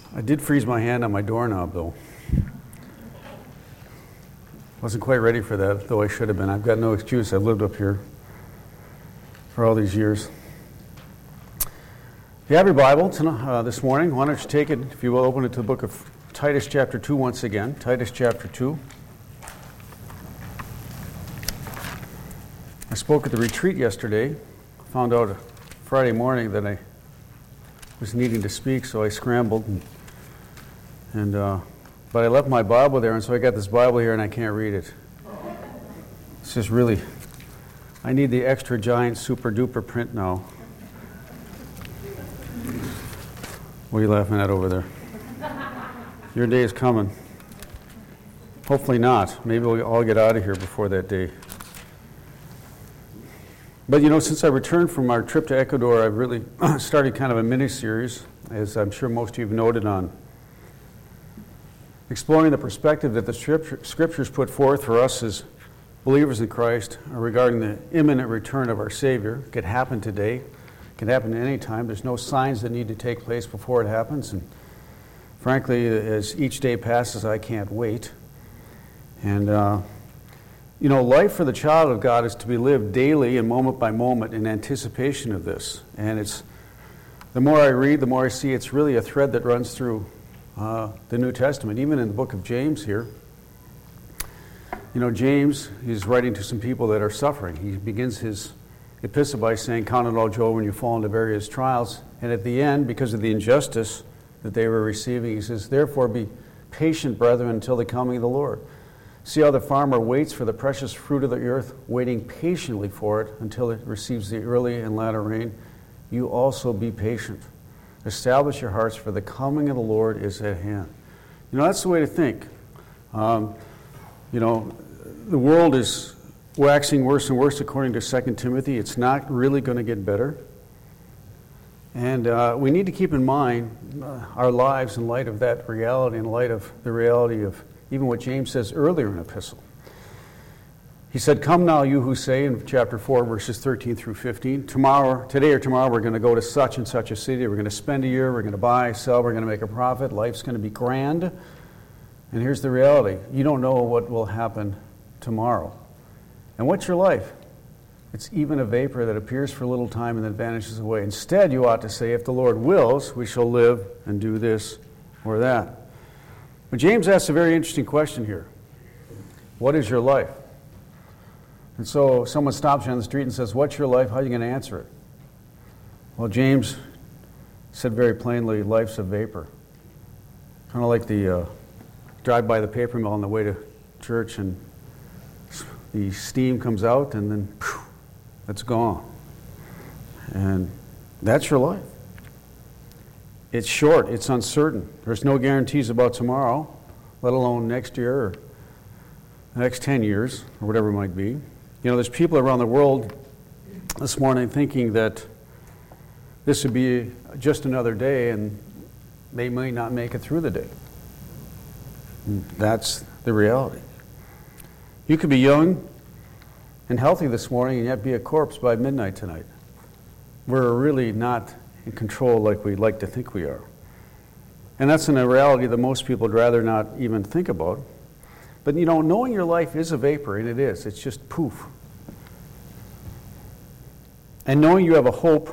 I did freeze my hand on my doorknob, though. Wasn't quite ready for that, though I should have been. I've got no excuse. I've lived up here for all these years. If you have your Bible this morning, why don't you take it, if you will, open it to the book of Titus chapter 2 once again. Titus chapter 2. I spoke at the retreat yesterday. Found out Friday morning that I was needing to speak, so I scrambled. But I left my Bible there, and so I got this Bible here, and I can't read it. It's just really, I need the extra giant super duper print now. What are you laughing at over there? Your day is coming. Hopefully not. Maybe we'll all get out of here before that day. But you know, since I returned from our trip to Ecuador, I've really started kind of a mini-series, as I'm sure most of you have noted, on exploring the perspective that the Scriptures put forth for us as believers in Christ regarding the imminent return of our Savior. It could happen today. It can happen at any time. There's no signs that need to take place before it happens. And frankly, as each day passes, I can't wait. And, you know, life for the child of God is to be lived daily and moment by moment in anticipation of this. And it's, the more I read, the more I see it's really a thread that runs through the New Testament, even in the book of James here. You know, James is writing to some people that are suffering. He begins his epistle by saying, "Count it all joy when you fall into various trials." And at the end, because of the injustice that they were receiving, he says, "Therefore be patient, brethren, until the coming of the Lord. See how the farmer waits for the precious fruit of the earth, waiting patiently for it until it receives the early and latter rain. You also be patient. Establish your hearts, for the coming of the Lord is at hand." You know, that's the way to think. You know, the world is waxing worse and worse according to 2 Timothy. It's not really going to get better. And we need to keep in mind our lives in light of that reality, in light of the reality of even what James says earlier in the epistle. He said, "Come now, you who say," in chapter 4, verses 13 through 15, today or tomorrow we're going to go to such and such a city, we're going to spend a year, we're going to buy, sell, we're going to make a profit, life's going to be grand. And here's the reality. You don't know what will happen tomorrow. And what's your life? It's even a vapor that appears for a little time and then vanishes away. Instead, you ought to say, "If the Lord wills, we shall live and do this or that." But James asks a very interesting question here. What is your life? And so someone stops you on the street and says, "What's your life?" How are you going to answer it? Well, James said very plainly, life's a vapor. Kind of like the drive by the paper mill on the way to church, and the steam comes out and then it's gone. And that's your life. It's short, it's uncertain. There's no guarantees about tomorrow, let alone next year or the next 10 years or whatever it might be. You know, there's people around the world this morning thinking that this would be just another day and they may not make it through the day. And that's the reality. You could be young and healthy this morning and yet be a corpse by midnight tonight. We're really not in control like we like to think we are. And that's a reality that most people would rather not even think about. But you know, knowing your life is a vapor, and it is. It's just poof. And knowing you have a hope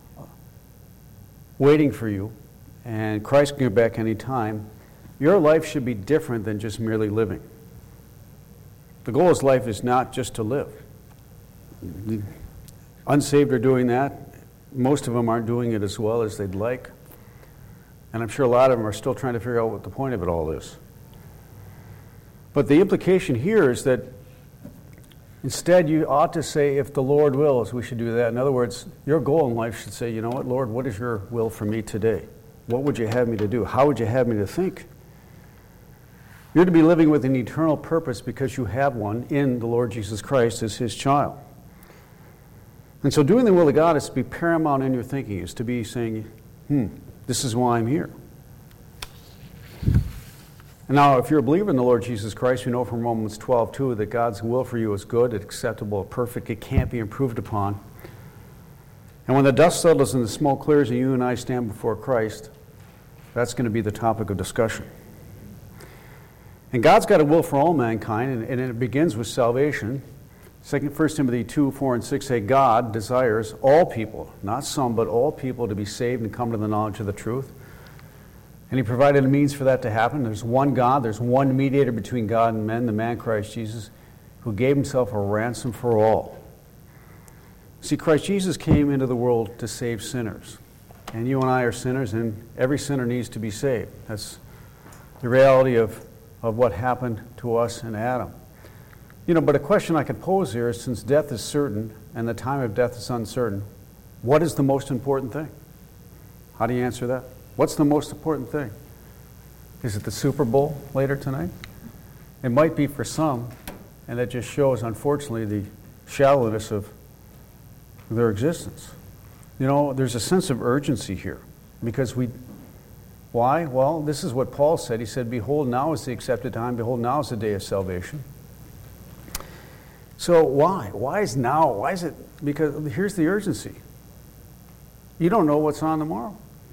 waiting for you, and Christ can get back any time, your life should be different than just merely living. The goal of life is not just to live. The unsaved are doing that. Most of them aren't doing it as well as they'd like. And I'm sure a lot of them are still trying to figure out what the point of it all is. But the implication here is that instead you ought to say, "If the Lord wills, we should do that." In other words, your goal in life should say, "You know what, Lord, what is your will for me today? What would you have me to do? How would you have me to think?" You're to be living with an eternal purpose because you have one in the Lord Jesus Christ as His child. And so doing the will of God is to be paramount in your thinking, is to be saying, this is why I'm here. And now, if you're a believer in the Lord Jesus Christ, you know from Romans 12:2 that God's will for you is good, acceptable, perfect. It can't be improved upon. And when the dust settles and the smoke clears and you and I stand before Christ, That's going to be the topic of discussion. And God's got a will for all mankind, and it begins with salvation. 1 Timothy 2, 4, and 6 say, God desires all people, not some, but all people to be saved and come to the knowledge of the truth. And he provided a means for that to happen. There's one God, there's one mediator between God and men, the man Christ Jesus, who gave himself a ransom for all. See, Christ Jesus came into the world to save sinners. And you and I are sinners, and every sinner needs to be saved. That's the reality of what happened to us in Adam. But a question I could pose here is, since death is certain and the time of death is uncertain, what is the most important thing? How do you answer that? What's the most important thing? Is it the Super Bowl later tonight? It might be for some, and that just shows, unfortunately, the shallowness of their existence. There's a sense of urgency here, because why? Well, this is what Paul said. He said, behold, now is the accepted time. Behold, now is the day of salvation. So why? Why is now? Why is it? Because here's the urgency. You don't know what's on tomorrow.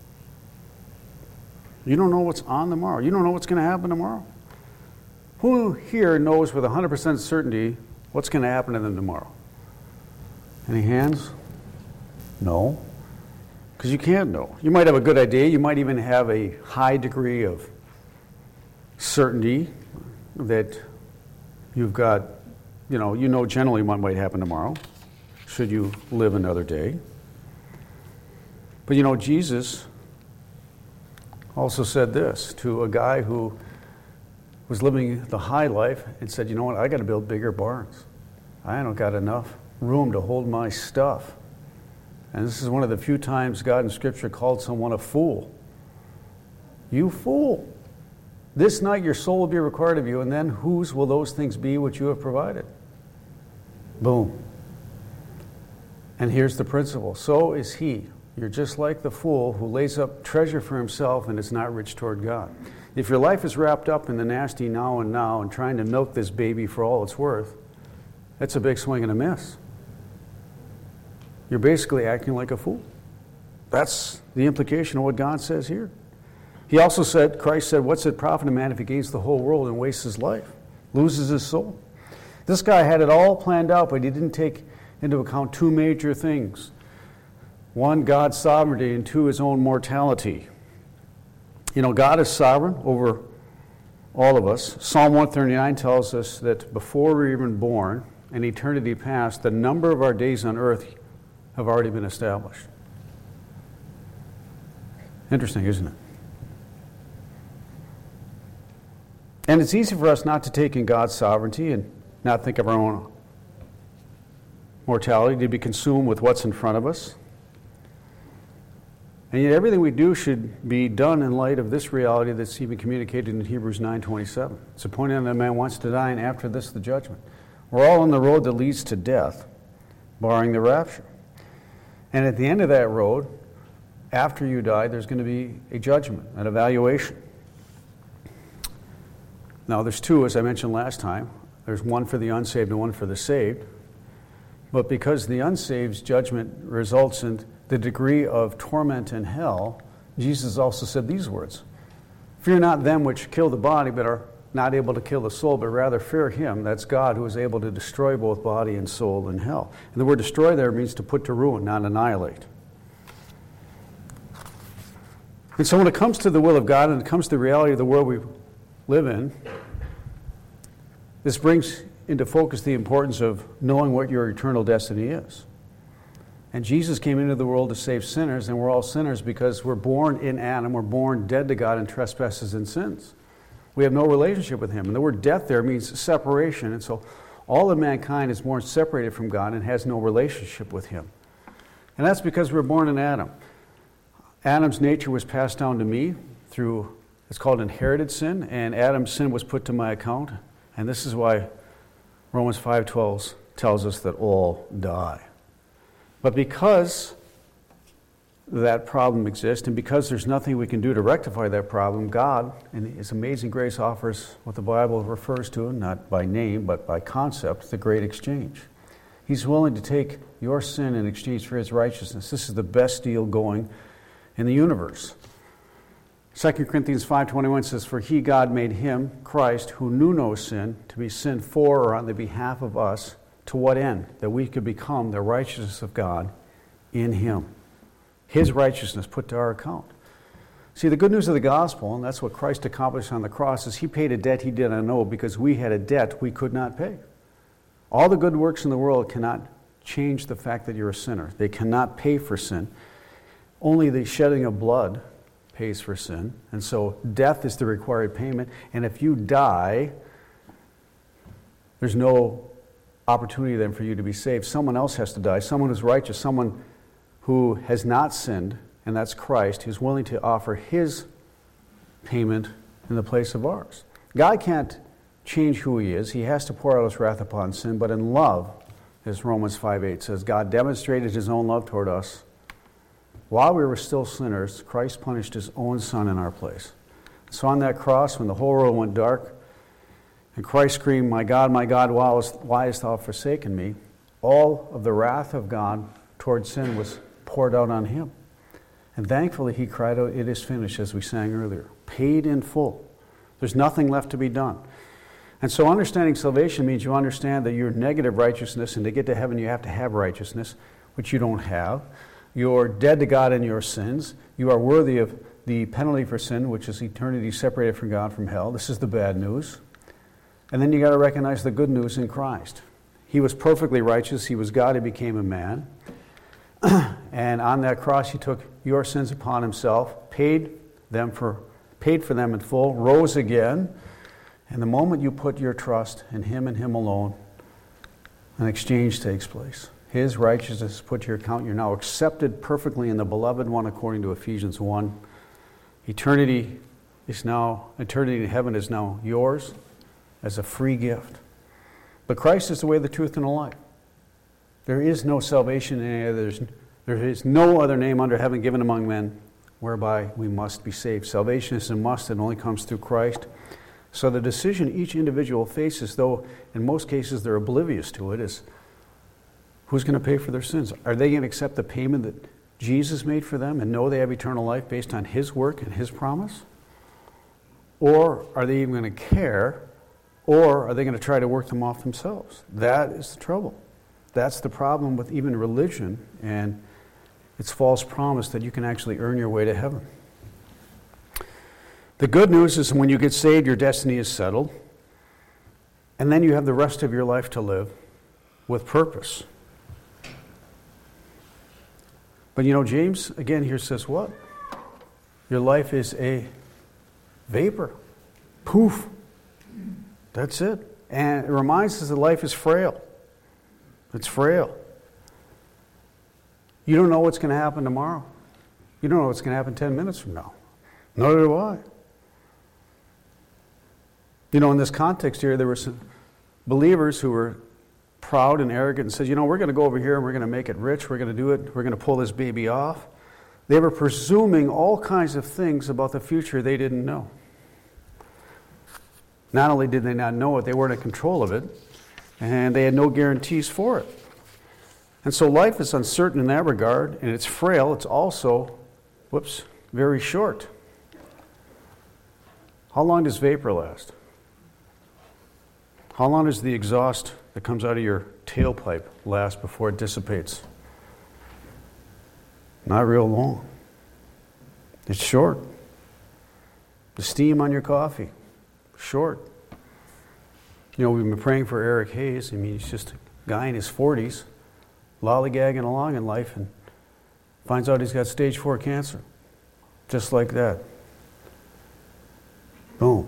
You don't know what's on tomorrow. You don't know what's going to happen tomorrow. Who here knows with 100% certainty what's going to happen to them tomorrow? Any hands? No. Because you can't know. You might have a good idea. You might even have a high degree of certainty that you've got, generally what might happen tomorrow, should you live another day. But Jesus also said this to a guy who was living the high life and said, you know what, I got to build bigger barns. I don't got enough room to hold my stuff. And this is one of the few times God in Scripture called someone a fool. You fool. This night your soul will be required of you, and then whose will those things be which you have provided? Boom. And here's the principle. So is he. You're just like the fool who lays up treasure for himself and is not rich toward God. If your life is wrapped up in the nasty now and trying to milk this baby for all it's worth, that's a big swing and a miss. You're basically acting like a fool. That's the implication of what God says here. He also said, Christ said, what's it profit a man if he gains the whole world and wastes his life, loses his soul? This guy had it all planned out, but he didn't take into account two major things. One, God's sovereignty, and two, his own mortality. God is sovereign over all of us. Psalm 139 tells us that before we were even born, in eternity past, the number of our days on earth have already been established. Interesting, isn't it? And it's easy for us not to take in God's sovereignty and not think of our own mortality, to be consumed with what's in front of us. And yet everything we do should be done in light of this reality that's even communicated in Hebrews 9:27. It's appointed that a man wants to die, and after this the judgment. We're all on the road that leads to death, barring the rapture. And at the end of that road, after you die, there's going to be a judgment, an evaluation. Now, there's two, as I mentioned last time. There's one for the unsaved and one for the saved. But because the unsaved's judgment results in the degree of torment in hell, Jesus also said these words, fear not them which kill the body, but are not able to kill the soul, but rather fear him, that's God, who is able to destroy both body and soul in hell. And the word destroy there means to put to ruin, not annihilate. And so when it comes to the will of God and it comes to the reality of the world we live in, this brings into focus the importance of knowing what your eternal destiny is. And Jesus came into the world to save sinners, and we're all sinners because we're born in Adam. We're born dead to God in trespasses and sins. We have no relationship with him. And the word death there means separation. And so all of mankind is born separated from God and has no relationship with him. And that's because we're born in Adam. Adam's nature was passed down to me through, it's called inherited sin, and Adam's sin was put to my account. And this is why Romans 5:12 tells us that all die. But because that problem exists, and because there's nothing we can do to rectify that problem, God, in his amazing grace, offers what the Bible refers to, not by name, but by concept, the great exchange. He's willing to take your sin in exchange for his righteousness. This is the best deal going in the universe. 2 Corinthians 5:21 says, "For he, God, made him, Christ, who knew no sin, to be sin for or on the behalf of us, to what end? That we could become the righteousness of God in him." His righteousness put to our account. See, the good news of the gospel, and that's what Christ accomplished on the cross, is he paid a debt he did not owe because we had a debt we could not pay. All the good works in the world cannot change the fact that you're a sinner. They cannot pay for sin. Only the shedding of blood pays for sin. And so death is the required payment. And if you die, there's no opportunity then for you to be saved. Someone else has to die. Someone who's righteous, someone who has not sinned, and that's Christ, who's willing to offer his payment in the place of ours. God can't change who he is. He has to pour out his wrath upon sin, but in love, as Romans 5:8 says, God demonstrated his own love toward us. While we were still sinners, Christ punished his own Son in our place. So on that cross, when the whole world went dark, and Christ screamed, my God, why hast thou forsaken me?" all of the wrath of God toward sin was poured out on him. And thankfully, he cried out, "It is finished," as we sang earlier. Paid in full. There's nothing left to be done. And so understanding salvation means you understand that you're negative righteousness, and to get to heaven you have to have righteousness, which you don't have. You're dead to God in your sins. You are worthy of the penalty for sin, which is eternity separated from God from hell. This is the bad news. And then you got to recognize the good news in Christ. He was perfectly righteous. He was God. He became a man. And on that cross, he took your sins upon himself, paid for them in full, rose again. And the moment you put your trust in him and him alone, an exchange takes place. His righteousness is put to your account. You're now accepted perfectly in the beloved one, according to Ephesians 1. Eternity in heaven is now yours as a free gift. But Christ is the way, the truth, and the life. There is no salvation in any other. There is no other name under heaven given among men whereby we must be saved. Salvation is a must. It only comes through Christ. So the decision each individual faces, though in most cases they're oblivious to it, is who's going to pay for their sins? Are they going to accept the payment that Jesus made for them and know they have eternal life based on his work and his promise? Or are they even going to care? Or are they going to try to work them off themselves? That is the trouble. That's the problem with even religion and its false promise that you can actually earn your way to heaven. The good news is when you get saved, your destiny is settled. And then you have the rest of your life to live with purpose. But James, again, here says what? Your life is a vapor. Poof. That's it. And it reminds us that life is frail. It's frail. You don't know what's going to happen tomorrow. You don't know what's going to happen 10 minutes from now. Neither do I. In this context here, there were some believers who were proud and arrogant and said, we're going to go over here and we're going to make it rich. We're going to do it. We're going to pull this baby off. They were presuming all kinds of things about the future they didn't know. Not only did they not know it, they weren't in control of it, and they had no guarantees for it. And so life is uncertain in that regard, and it's frail. It's also, very short. How long does vapor last? How long does the exhaust that comes out of your tailpipe last before it dissipates? Not real long. It's short. The steam on your coffee, short. We've been praying for Eric Hayes. He's just a guy in his 40s, lollygagging along in life, and finds out he's got stage 4 cancer. Just like that. Boom.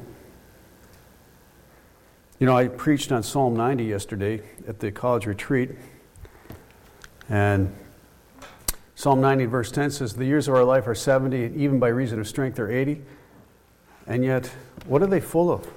I preached on Psalm 90 yesterday at the college retreat. And Psalm 90 verse 10 says, the years of our life are 70, and even by reason of strength they're 80. And yet, what are they full of?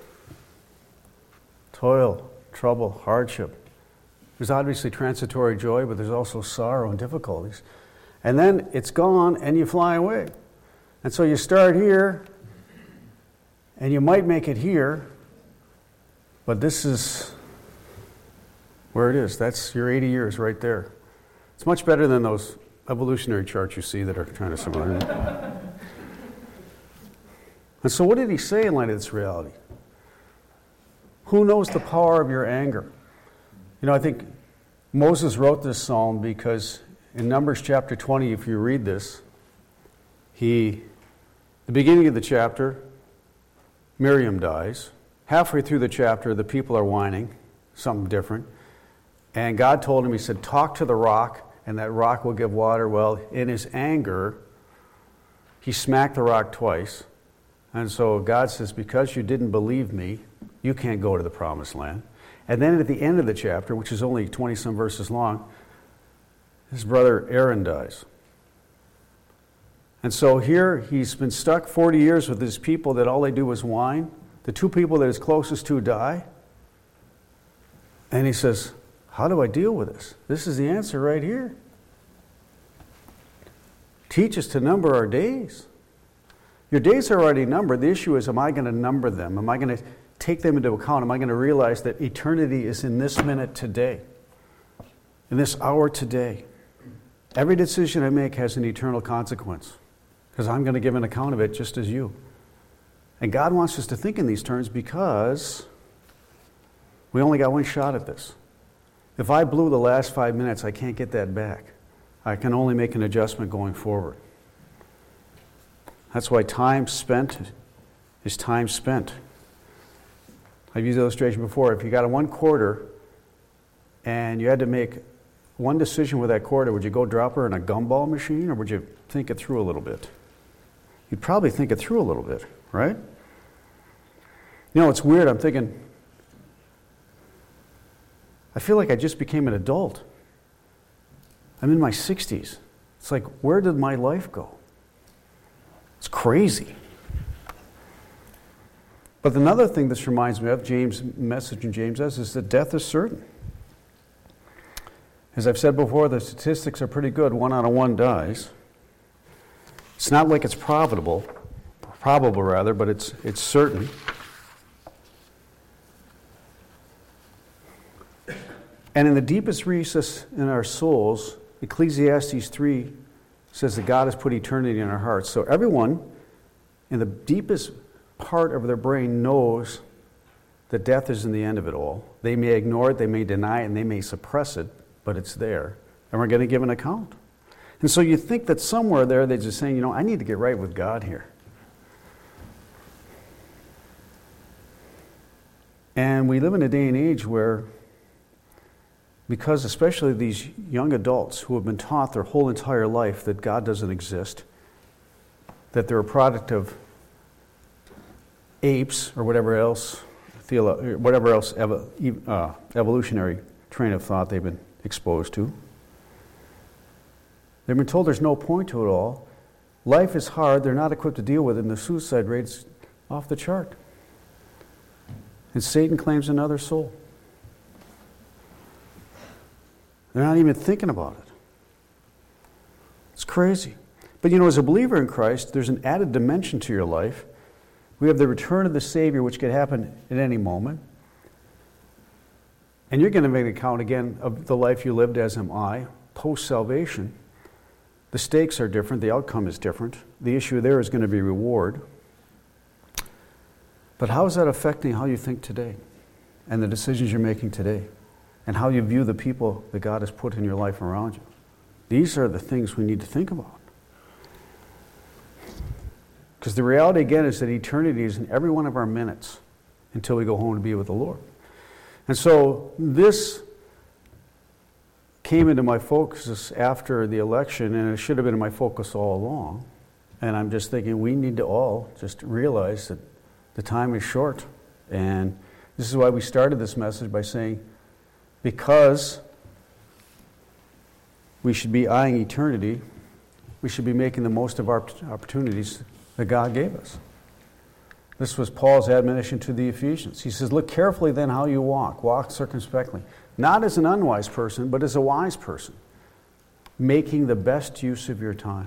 Toil, trouble, hardship. There's obviously transitory joy, but there's also sorrow and difficulties. And then it's gone and you fly away. And so you start here, and you might make it here, but this is where it is. That's your 80 years right there. It's much better than those evolutionary charts you see that are kind of similar. And so what did he say in light of this reality? Who knows the power of your anger? I think Moses wrote this psalm because in Numbers chapter 20, if you read this, the beginning of the chapter, Miriam dies. Halfway through the chapter, the people are whining, something different. And God told him, he said, talk to the rock, and that rock will give water. Well, in his anger, he smacked the rock twice. And so God says, because you didn't believe me, you can't go to the promised land. And then at the end of the chapter, which is only 20-some verses long, his brother Aaron dies. And so here he's been stuck 40 years with his people that all they do is whine. The two people that he's closest to die. And he says, how do I deal with this? This is the answer right here. Teach us to number our days. Your days are already numbered. The issue is, am I going to number them? Am I going to take them into account? Am I going to realize that eternity is in this minute today? In this hour today? Every decision I make has an eternal consequence, because I'm going to give an account of it just as you. And God wants us to think in these terms because we only got one shot at this. If I blew the last 5 minutes, I can't get that back. I can only make an adjustment going forward. That's why time spent is time spent. I've used the illustration before. If you got a 1 quarter and you had to make one decision with that quarter, would you go drop her in a gumball machine, or would you think it through a little bit? You'd probably think it through a little bit, right? It's weird. I'm thinking, I feel like I just became an adult. I'm in my 60s. It's like, where did my life go? It's crazy. But another thing this reminds me of, James' message in James is that death is certain. As I've said before, the statistics are pretty good. 1 out of 1 dies. It's not like it's probable rather, but it's certain. And in the deepest recess in our souls, Ecclesiastes 3 says that God has put eternity in our hearts. So everyone in the deepest part of their brain knows that death isn't the end of it all. They may ignore it, they may deny it, and they may suppress it, but it's there. And we're going to give an account. And so you think that somewhere there they're just saying, I need to get right with God here. And we live in a day and age where, because especially these young adults who have been taught their whole entire life that God doesn't exist, that they're a product of apes or whatever else evolutionary train of thought they've been exposed to. They've been told there's no point to it all. Life is hard, they're not equipped to deal with it, and the suicide rate's off the chart. And Satan claims another soul. They're not even thinking about it. It's crazy. But as a believer in Christ, there's an added dimension to your life. We have the return of the Savior, which could happen at any moment. And you're going to make an account again of the life you lived, as am I, post-salvation. The stakes are different. The outcome is different. The issue there is going to be reward. But how is that affecting how you think today and the decisions you're making today and how you view the people that God has put in your life around you? These are the things we need to think about. Because the reality, again, is that eternity is in every one of our minutes until we go home to be with the Lord. And so this came into my focus after the election, and it should have been in my focus all along. And I'm just thinking we need to all just realize that the time is short. And this is why we started this message by saying, because we should be eyeing eternity, we should be making the most of our opportunities that God gave us. This was Paul's admonition to the Ephesians. He says, look carefully then how you walk. Walk circumspectly. Not as an unwise person, but as a wise person, making the best use of your time.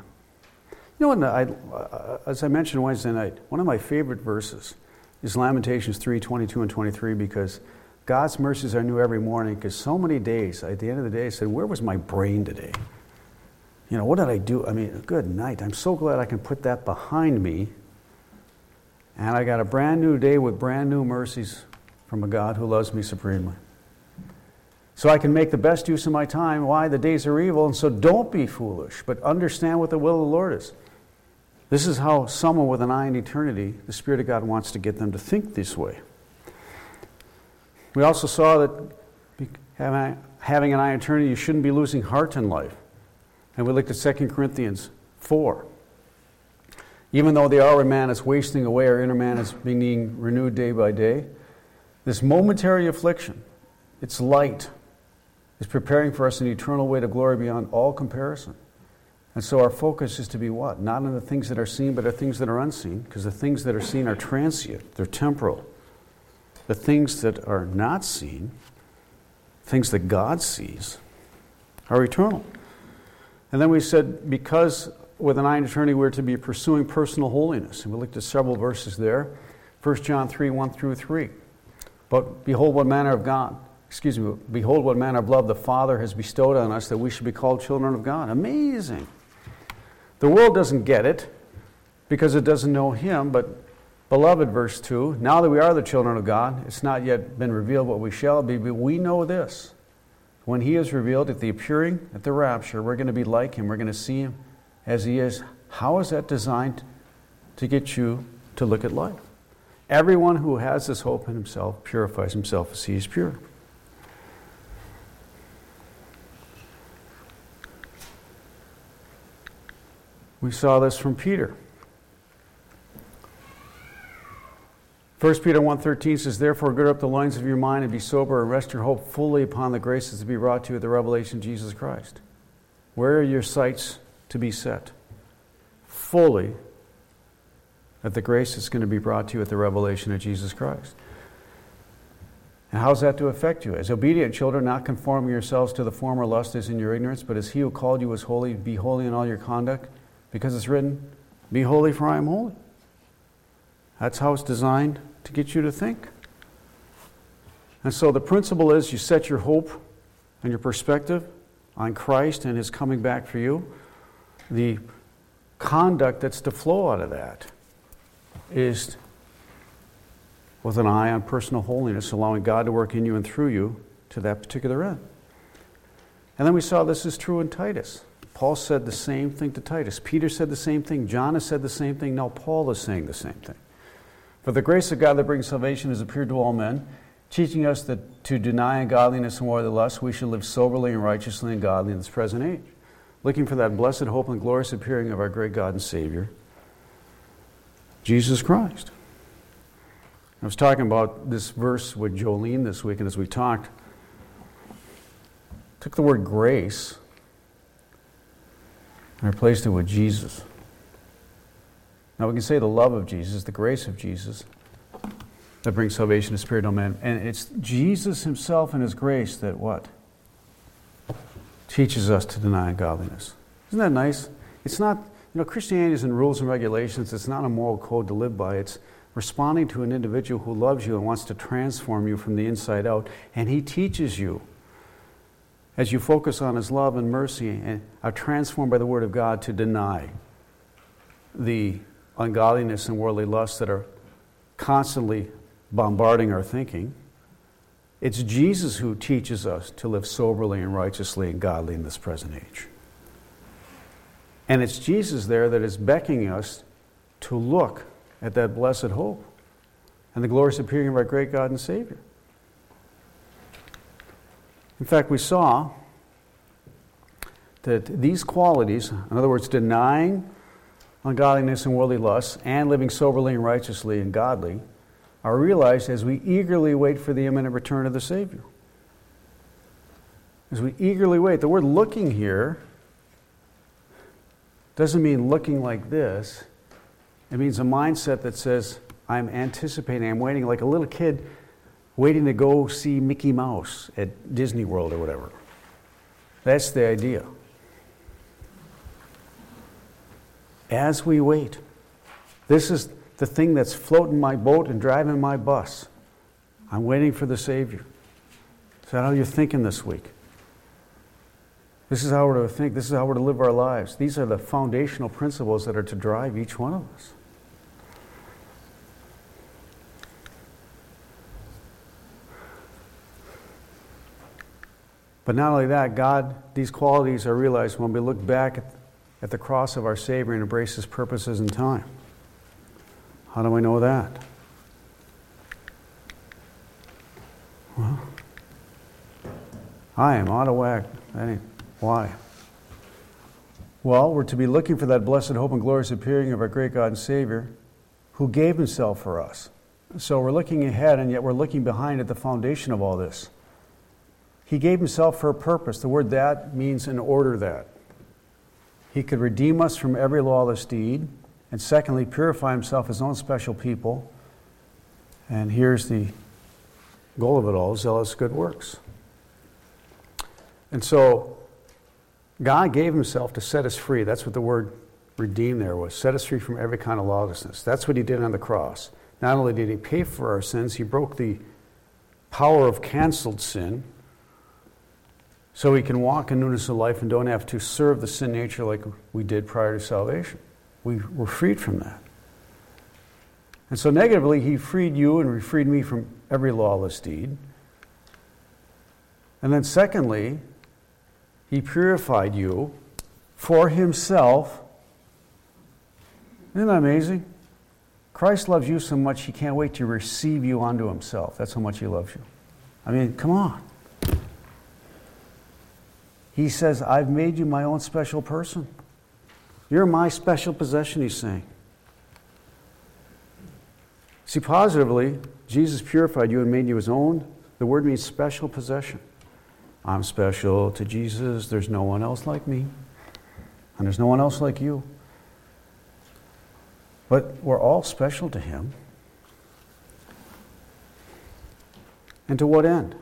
As I mentioned Wednesday night, one of my favorite verses is Lamentations 3:22 and 23, because God's mercies are new every morning, because so many days, at the end of the day, I said, where was my brain today? What did I do? Good night. I'm so glad I can put that behind me And I got a brand new day with brand new mercies from a God who loves me supremely. So I can make the best use of my time. Why? The days are evil, and so don't be foolish, but understand what the will of the Lord is. This is how someone with an eye on eternity, the Spirit of God wants to get them to think this way. We also saw that having an eye on eternity, you shouldn't be losing heart in life. And we looked at 2 Corinthians 4. Even though the outer man is wasting away, our inner man is being renewed day by day. This momentary affliction, it's light, is preparing for us an eternal weight of glory beyond all comparison. And so our focus is to be what? Not on the things that are seen, but the things that are unseen, because the things that are seen are transient, they're temporal. The things that are not seen, things that God sees, are eternal. And then we said, because with an eye on eternity, we're to be pursuing personal holiness. And we looked at several verses there. 1 John 3, 1 through 3. But behold what manner of love the Father has bestowed on us, that we should be called children of God. Amazing. The world doesn't get it because it doesn't know Him, but beloved, verse 2, now that we are the children of God, it's not yet been revealed what we shall be, but we know this. When He is revealed at the appearing, at the rapture, we're going to be like Him. We're going to see Him as He is. How is that designed to get you to look at life? Everyone who has this hope in himself purifies himself as He is pure. We saw this from Peter. 1 Peter 1:13 says, therefore gird up the loins of your mind and be sober and rest your hope fully upon the graces to be brought to you at the revelation of Jesus Christ. Where are your sights to be set? Fully at the grace that's going to be brought to you at the revelation of Jesus Christ. And how's that to affect you? As obedient children, not conforming yourselves to the former lust as in your ignorance, but as He who called you is holy, be holy in all your conduct, because it's written, be holy for I am holy. That's how it's designed to get you to think. And so the principle is you set your hope and your perspective on Christ and His coming back for you. The conduct that's to flow out of that is with an eye on personal holiness, allowing God to work in you and through you to that particular end. And then we saw this is true in Titus. Paul said the same thing to Titus. Peter said the same thing. John has said the same thing. Now Paul is saying the same thing. For the grace of God that brings salvation has appeared to all men, teaching us that to deny ungodliness and worldly lust, we should live soberly and righteously and godly in this present age, looking for that blessed hope and glorious appearing of our great God and Savior, Jesus Christ. I was talking about this verse with Jolene this week, and as we talked, took the word grace and replaced it with Jesus. Now we can say the love of Jesus, the grace of Jesus, that brings salvation to spirit and man. And it's Jesus Himself and His grace that what? Teaches us to deny ungodliness. Isn't that nice? It's not, Christianity isn't rules and regulations. It's not a moral code to live by. It's responding to an individual who loves you and wants to transform you from the inside out. And He teaches you, as you focus on His love and mercy and are transformed by the Word of God, to deny the ungodliness and worldly lusts that are constantly bombarding our thinking. It's Jesus who teaches us to live soberly and righteously and godly in this present age. And it's Jesus there that is beckoning us to look at that blessed hope and the glorious appearing of our great God and Savior. In fact, we saw that these qualities, in other words, denying ungodliness and worldly lusts and living soberly and righteously and godly, are realized as we eagerly wait for the imminent return of the Savior. As we eagerly wait. The word looking here doesn't mean looking like this. It means a mindset that says, I'm anticipating, I'm waiting, like a little kid waiting to go see Mickey Mouse at Disney World or whatever. That's the idea. As we wait, this is the thing that's floating my boat and driving my bus. I'm waiting for the Savior. Is that how you're thinking this week? This is how we're to think. This is how we're to live our lives. These are the foundational principles that are to drive each one of us. But not only that, these qualities are realized when we look back at the cross of our Savior and embrace His purposes in time. How do I know that? Well, I am out of whack. Why? Well, we're to be looking for that blessed hope and glorious appearing of our great God and Savior who gave Himself for us. So we're looking ahead, and yet we're looking behind at the foundation of all this. He gave Himself for a purpose. The word "that" means in order that. He could redeem us from every lawless deed, and secondly, purify Himself His own special people. And here's the goal of it all: zealous good works. And so God gave Himself to set us free. That's what the word redeem there was. Set us free from every kind of lawlessness. That's what He did on the cross. Not only did He pay for our sins, He broke the power of canceled sin so we can walk in newness of life and don't have to serve the sin nature like we did prior to salvation. We were freed from that. And so negatively, He freed you and He freed me from every lawless deed. And then secondly, He purified you for Himself. Isn't that amazing? Christ loves you so much He can't wait to receive you unto Himself. That's how much He loves you. I mean, come on. He says, I've made you my own special person. You're my special possession, He's saying. See, positively, Jesus purified you and made you His own. The word means special possession. I'm special to Jesus. There's no one else like me. And there's no one else like you. But we're all special to Him. And to what end?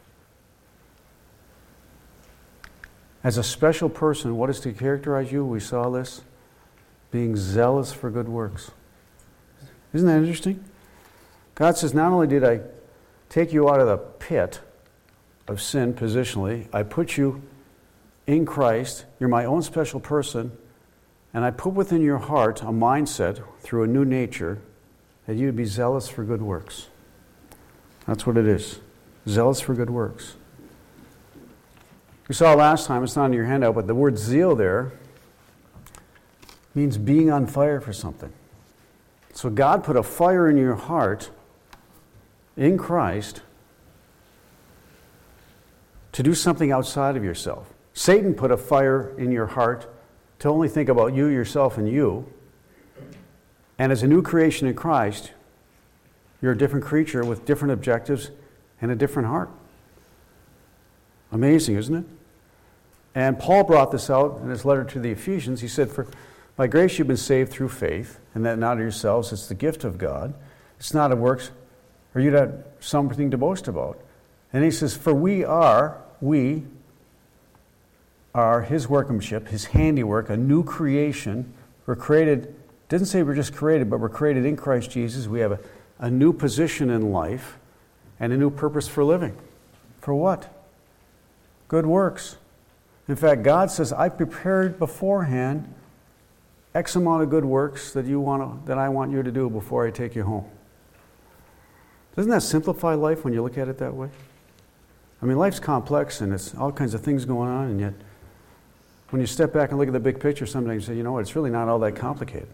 As a special person, what is to characterize you? We saw this. Being zealous for good works. Isn't that interesting? God says, not only did I take you out of the pit of sin positionally, I put you in Christ. You're my own special person. And I put within your heart a mindset through a new nature that you'd be zealous for good works. That's what it is. Zealous for good works. We saw last time, it's not in your handout, but the word zeal there means being on fire for something. So God put a fire in your heart in Christ to do something outside of yourself. Satan put a fire in your heart to only think about you, yourself, and you. And as a new creation in Christ, you're a different creature with different objectives and a different heart. Amazing, isn't it? And Paul brought this out in his letter to the Ephesians. He said, "For by grace you've been saved through faith, and that not of yourselves, it's the gift of God. It's not of works, or you'd have something to boast about." And he says, "For we are His workmanship, His handiwork, a new creation." We're created, didn't say we're just created, but we're created in Christ Jesus. We have a new position in life and a new purpose for living. For what? Good works. In fact, God says, I prepared beforehand X amount of good works that I want you to do before I take you home. Doesn't that simplify life when you look at it that way? I mean, life's complex and it's all kinds of things going on, and yet when you step back and look at the big picture, sometimes you say, you know what, it's really not all that complicated.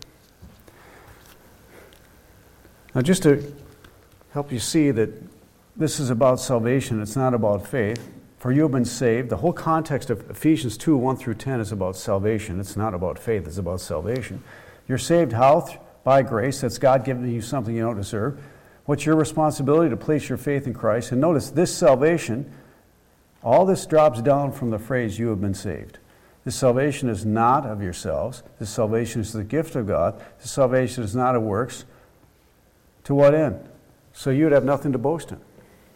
Now, just to help you see that this is about salvation, it's not about faith. For you have been saved. The whole context of Ephesians 2, 1 through 10 is about salvation. It's not about faith, it's about salvation. You're saved how? By grace. That's God giving you something you don't deserve. What's your responsibility? To place your faith in Christ. And notice this salvation, all this drops down from the phrase, you have been saved. This salvation is not of yourselves. This salvation is the gift of God. This salvation is not of works. To what end? So you'd have nothing to boast in.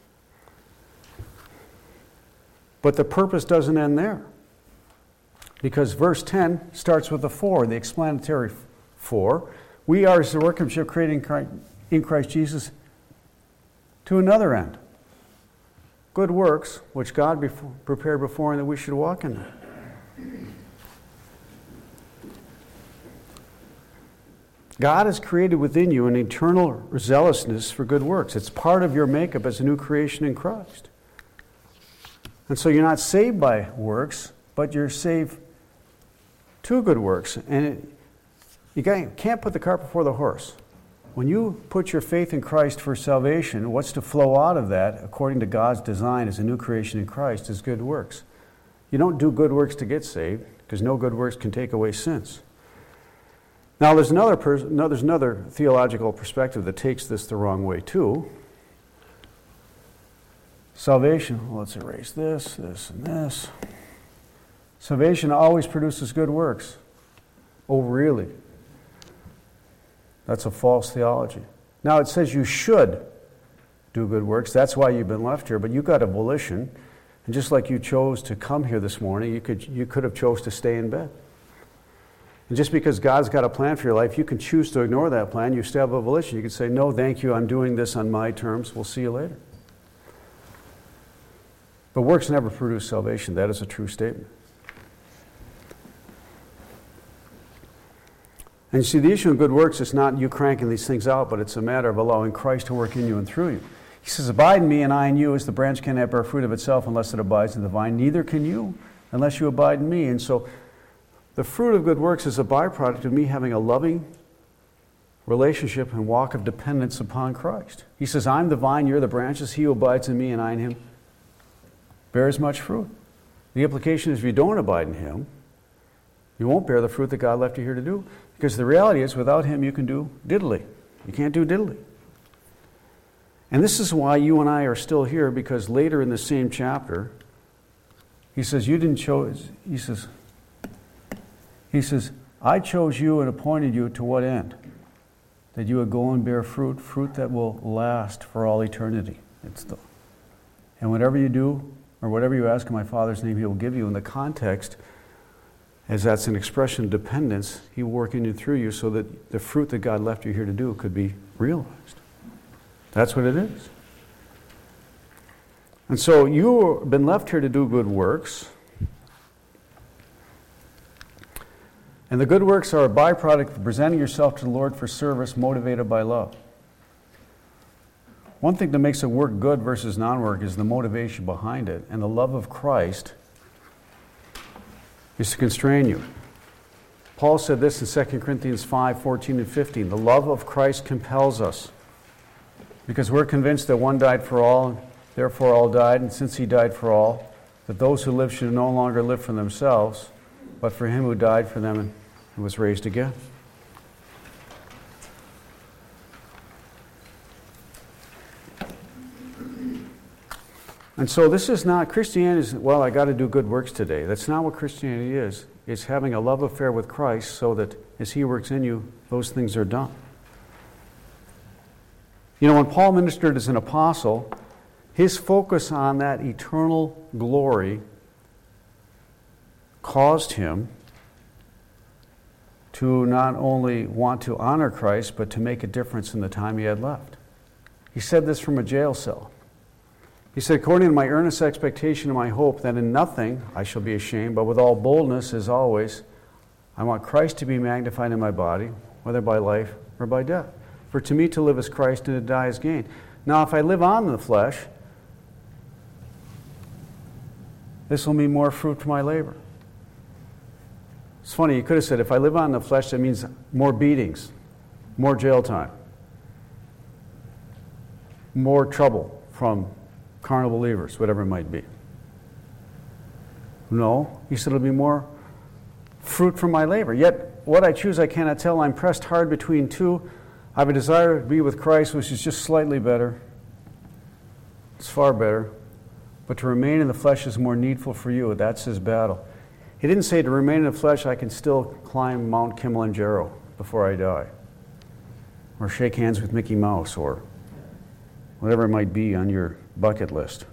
But the purpose doesn't end there. Because verse 10 starts with the for, the explanatory for. We are as the workmanship created in Christ Jesus to another end. Good works, which God prepared before and that we should walk in them. God has created within you an eternal zealousness for good works. It's part of your makeup as a new creation in Christ. And so you're not saved by works, but you're saved to good works. And you can't put the cart before the horse. When you put your faith in Christ for salvation, what's to flow out of that, according to God's design as a new creation in Christ, is good works. You don't do good works to get saved, because no good works can take away sins. Now, there's another theological perspective that takes this the wrong way, too. Salvation, well, let's erase this, this, and this. Salvation always produces good works. Oh, really? That's a false theology. Now, it says you should do good works. That's why you've been left here, but you've got a volition. And just like you chose to come here this morning, you could have chose to stay in bed. And just because God's got a plan for your life, you can choose to ignore that plan. You still have a volition. You can say, no, thank you, I'm doing this on my terms. We'll see you later. But works never produce salvation. That is a true statement. And you see, the issue of good works is not you cranking these things out, but it's a matter of allowing Christ to work in you and through you. He says, abide in me and I in you, as the branch cannot bear fruit of itself unless it abides in the vine. Neither can you unless you abide in me. And so the fruit of good works is a byproduct of me having a loving relationship and walk of dependence upon Christ. He says, I'm the vine, you're the branches. He who abides in me and I in him bears much fruit. The implication is if you don't abide in him, you won't bear the fruit that God left you here to do. Because the reality is, without him, you can do diddly. You can't do diddly. And this is why you and I are still here, because later in the same chapter, he says, you didn't choose, he says, I chose you and appointed you to what end? That you would go and bear fruit, fruit that will last for all eternity. And whatever you do, or whatever you ask in my Father's name, he will give you. In the context, as that's an expression of dependence, he will work in you through you so that the fruit that God left you here to do could be realized. That's what it is. And so you've been left here to do good works. And the good works are a byproduct of presenting yourself to the Lord for service motivated by love. One thing that makes a work good versus non-work is the motivation behind it. And the love of Christ is to constrain you. Paul said this in 2 Corinthians 5:14 and 15. The love of Christ compels us, because we're convinced that one died for all, and therefore all died, and since he died for all, that those who live should no longer live for themselves, but for him who died for them and was raised again. And so this is not, Christianity is, well, I got to do good works today. That's not what Christianity is. It's having a love affair with Christ so that as he works in you, those things are done. You know, when Paul ministered as an apostle, his focus on that eternal glory caused him to not only want to honor Christ, but to make a difference in the time he had left. He said this from a jail cell. He said, according to my earnest expectation and my hope that in nothing I shall be ashamed, but with all boldness as always, I want Christ to be magnified in my body, whether by life or by death. For to me to live is Christ and to die is gain. Now if I live on in the flesh, this will mean more fruit for my labor. It's funny, you could have said, if I live on in the flesh, that means more beatings, more jail time, more trouble from carnal believers, whatever it might be. No, he said it'll be more fruit from my labor. Yet what I choose I cannot tell. I'm pressed hard between two. I have a desire to be with Christ, which is just slightly better. It's far better. But to remain in the flesh is more needful for you. That's his battle. He didn't say to remain in the flesh, I can still climb Mount Kilimanjaro before I die. Or shake hands with Mickey Mouse, or whatever it might be on your bucket list.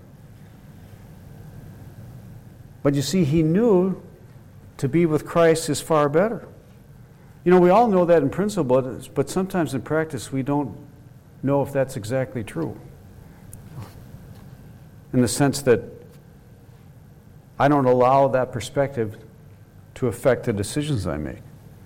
But you see, he knew to be with Christ is far better. You know, we all know that in principle, but sometimes in practice we don't know if that's exactly true. In the sense that I don't allow that perspective to affect the decisions I make.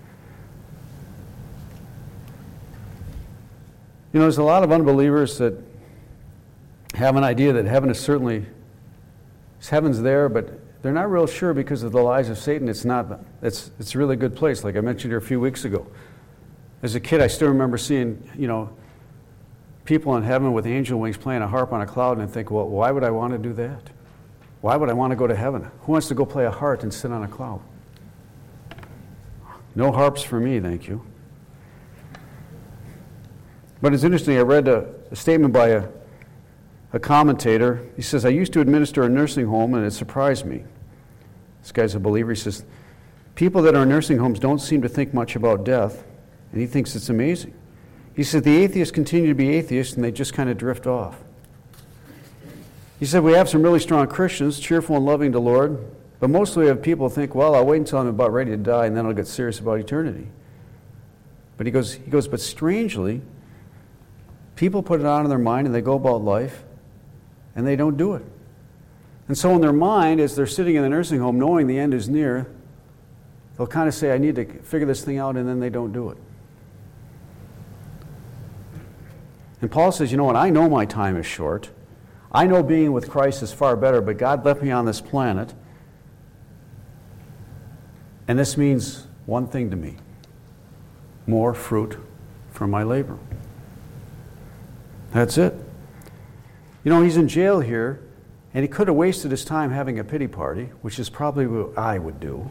You know, there's a lot of unbelievers that have an idea that heaven is certainly heaven's there, but they're not real sure because of the lies of Satan. It's not. It's a really good place, like I mentioned here a few weeks ago. As a kid, I still remember seeing, people in heaven with angel wings playing a harp on a cloud, and I think, well, why would I want to do that? Why would I want to go to heaven? Who wants to go play a harp and sit on a cloud? No harps for me, thank you. But it's interesting, I read a statement by a commentator. He says, I used to administer a nursing home, and it surprised me. This guy's a believer. He says, people that are in nursing homes don't seem to think much about death, and he thinks it's amazing. He said, the atheists continue to be atheists, and they just kind of drift off. He said, we have some really strong Christians, cheerful and loving to the Lord, but mostly we have people who think, well, I'll wait until I'm about ready to die, and then I'll get serious about eternity. But he goes, but strangely, people put it on in their mind, and they go about life, and they don't do it. And so in their mind, as they're sitting in the nursing home, knowing the end is near, they'll kind of say, I need to figure this thing out, and then they don't do it. And Paul says, you know what, I know my time is short. I know being with Christ is far better, but God left me on this planet, and this means one thing to me: more fruit from my labor. That's it. He's in jail here, and he could have wasted his time having a pity party, which is probably what I would do.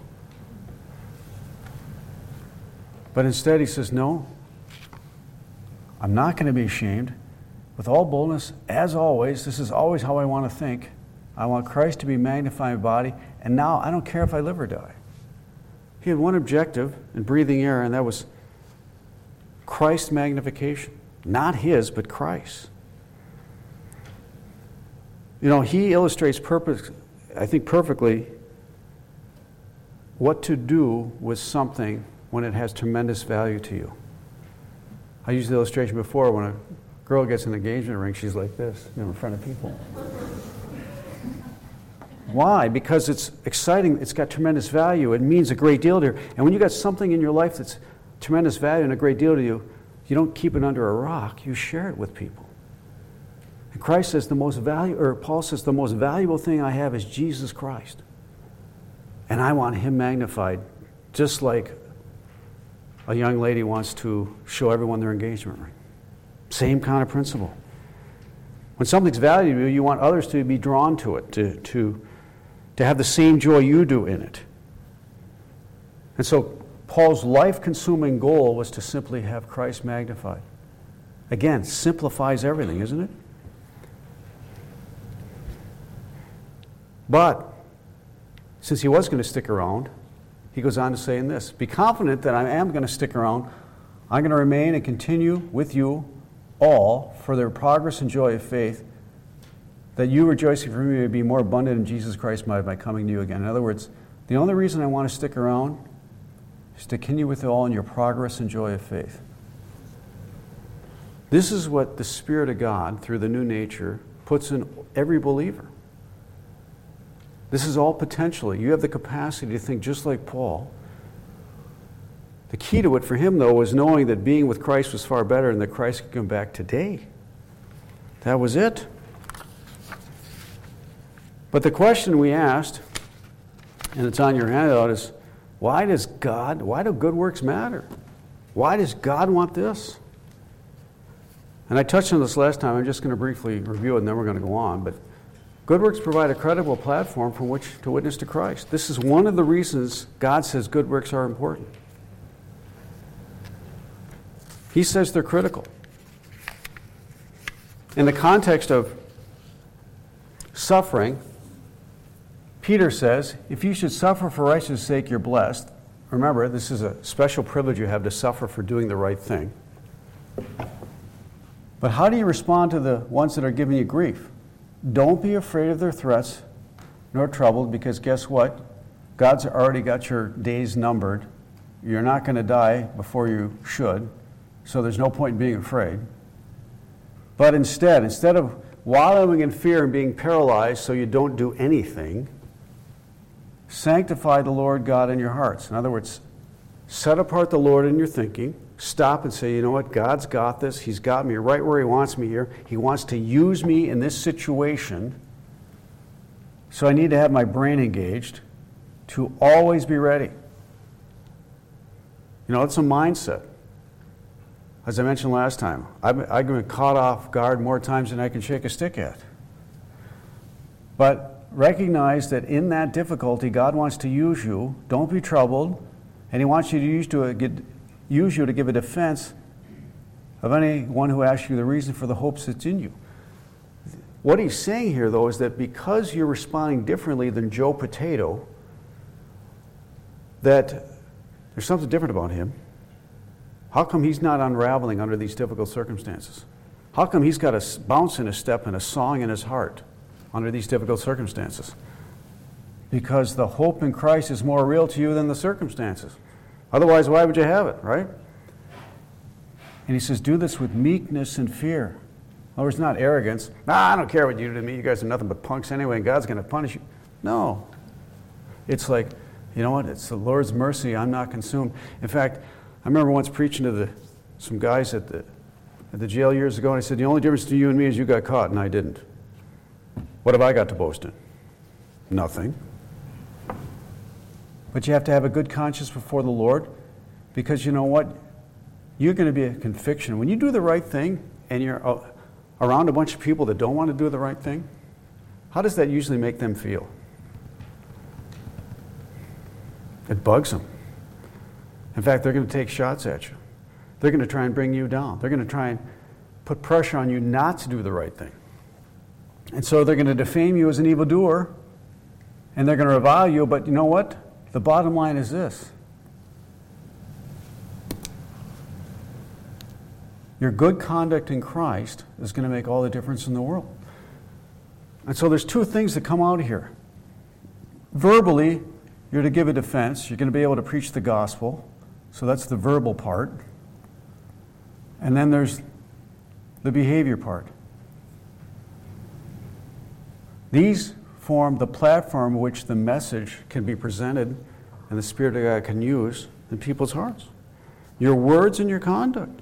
But instead he says, no, I'm not going to be ashamed. With all boldness, as always, this is always how I want to think. I want Christ to be magnified in my body, and now I don't care if I live or die. He had one objective in breathing air, and that was Christ's magnification. Not his, but Christ. He illustrates perfectly what to do with something when it has tremendous value to you. I used the illustration before. When a girl gets an engagement ring, she's like this, in front of people. Why? Because it's exciting. It's got tremendous value. It means a great deal to her. And when you got something in your life that's tremendous value and a great deal to you, you don't keep it under a rock. You share it with people. And Christ says Paul says the most valuable thing I have is Jesus Christ. And I want him magnified, just like a young lady wants to show everyone their engagement ring. Same kind of principle. When something's valuable to you, you want others to be drawn to it, to have the same joy you do in it. And so Paul's life-consuming goal was to simply have Christ magnified. Again, simplifies everything, isn't it? But since he was going to stick around, he goes on to say in this, be confident that I am going to stick around. I'm going to remain and continue with you all for their progress and joy of faith, that you rejoicing for me may be more abundant in Jesus Christ by coming to you again. In other words, the only reason I want to stick around is to continue with you all in your progress and joy of faith. This is what the Spirit of God, through the new nature, puts in every believer. This is all potentially. You have the capacity to think just like Paul. The key to it for him, though, was knowing that being with Christ was far better and that Christ could come back today. That was it. But the question we asked, and it's on your handout, is why do good works matter? Why does God want this? And I touched on this last time. I'm just going to briefly review it, and then we're going to go on. But good works provide a credible platform from which to witness to Christ. This is one of the reasons God says good works are important. He says they're critical. In the context of suffering, Peter says, if you should suffer for righteousness' sake, you're blessed. Remember, this is a special privilege you have to suffer for doing the right thing. But how do you respond to the ones that are giving you grief? Don't be afraid of their threats, nor troubled, because guess what? God's already got your days numbered. You're not going to die before you should, so there's no point in being afraid. But instead of wallowing in fear and being paralyzed so you don't do anything, sanctify the Lord God in your hearts. In other words, set apart the Lord in your thinking. Stop and say, you know what? God's got this. He's got me right where he wants me here. He wants to use me in this situation. So I need to have my brain engaged to always be ready. You know, it's a mindset. As I mentioned last time, I've been caught off guard more times than I can shake a stick at. But recognize that in that difficulty, God wants to use you. Don't be troubled. And He wants you to use you to give a defense of anyone who asks you the reason for the hopes that's in you. What He's saying here, though, is that because you're responding differently than Joe Potato, that there's something different about him. How come he's not unraveling under these difficult circumstances? How come he's got a bounce in his step and a song in his heart under these difficult circumstances? Because the hope in Christ is more real to you than the circumstances. Otherwise, why would you have it, right? And He says, do this with meekness and fear. In other words, not arrogance. I don't care what you do to me. You guys are nothing but punks anyway, and God's going to punish you. No. It's like, you know what? It's the Lord's mercy. I'm not consumed. In fact, I remember once preaching to some guys at the jail years ago, and I said, the only difference between you and me is you got caught and I didn't. What have I got to boast in? Nothing. But you have to have a good conscience before the Lord, because you know what? You're going to be a conviction. When you do the right thing and you're around a bunch of people that don't want to do the right thing, how does that usually make them feel? It bugs them. In fact, they're going to take shots at you. They're going to try and bring you down. They're going to try and put pressure on you not to do the right thing. And so they're going to defame you as an evildoer, and they're going to revile you, but you know what? The bottom line is this. Your good conduct in Christ is going to make all the difference in the world. And so there's two things that come out here. Verbally, you're to give a defense. You're going to be able to preach the gospel. So that's the verbal part. And then there's the behavior part. These form the platform which the message can be presented and the Spirit of God can use in people's hearts. Your words and your conduct.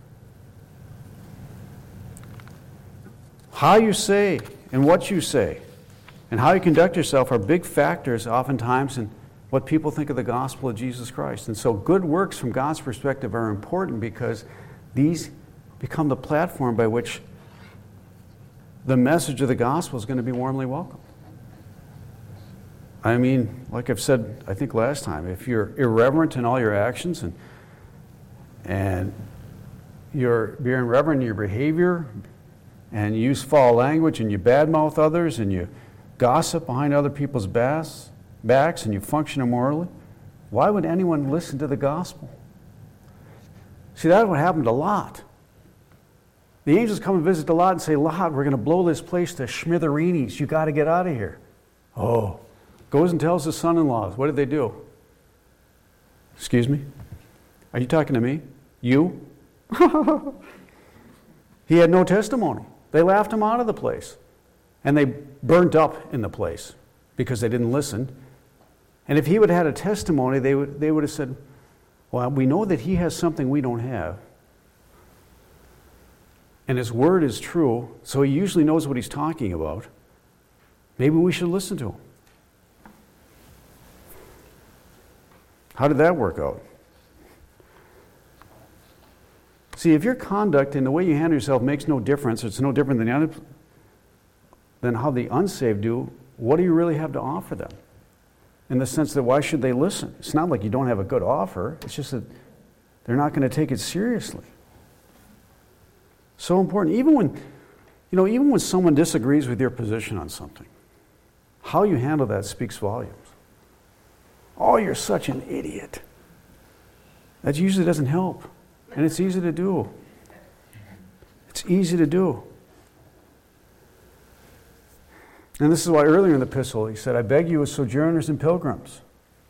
How you say and what you say and how you conduct yourself are big factors oftentimes in what people think of the gospel of Jesus Christ. And so good works from God's perspective are important because these become the platform by which the message of the gospel is going to be warmly welcomed. I mean, like I've said, I think last time, if you're irreverent in all your actions and you're being irreverent in your behavior and you use foul language and you badmouth others and you gossip behind other people's backs and you function immorally, why would anyone listen to the gospel? See, that's what happened to Lot. The angels come and visit to Lot and say, Lot, we're going to blow this place to smithereens. You got to get out of here. Oh. Goes and tells his son-in-laws. What did they do? Excuse me? Are you talking to me? You? He had no testimony. They laughed him out of the place. And they burnt up in the place because they didn't listen. And if he would have had a testimony, they would have said, well, we know that he has something we don't have. And his word is true, so he usually knows what he's talking about. Maybe we should listen to him. How did that work out? See, if your conduct and the way you handle yourself makes no difference, it's no different than how the unsaved do, what do you really have to offer them? In the sense that why should they listen? It's not like you don't have a good offer. It's just that they're not going to take it seriously. So important. Even when someone disagrees with your position on something, how you handle that speaks volumes. Oh, you're such an idiot. That usually doesn't help. And it's easy to do. It's easy to do. And this is why earlier in the epistle he said, I beg you as sojourners and pilgrims,